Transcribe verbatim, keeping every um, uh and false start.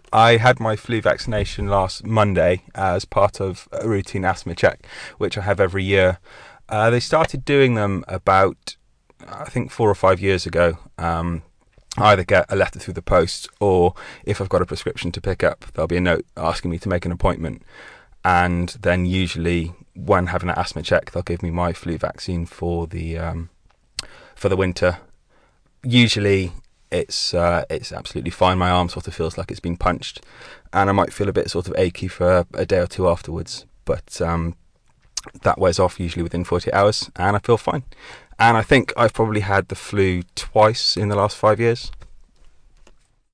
I had my flu vaccination last Monday as part of a routine asthma check, which I have every year. Uh, they started doing them about, I think, four or five years ago. Um, I either get a letter through the post, or if I've got a prescription to pick up, there'll be a note asking me to make an appointment. And then usually, when having an asthma check, they'll give me my flu vaccine for the um, for the winter. Usually, it's uh, it's absolutely fine. My arm sort of feels like it's been punched, and I might feel a bit sort of achy for a day or two afterwards. But um, that wears off usually within forty-eight hours, and I feel fine. And I think I've probably had the flu twice in the last five years.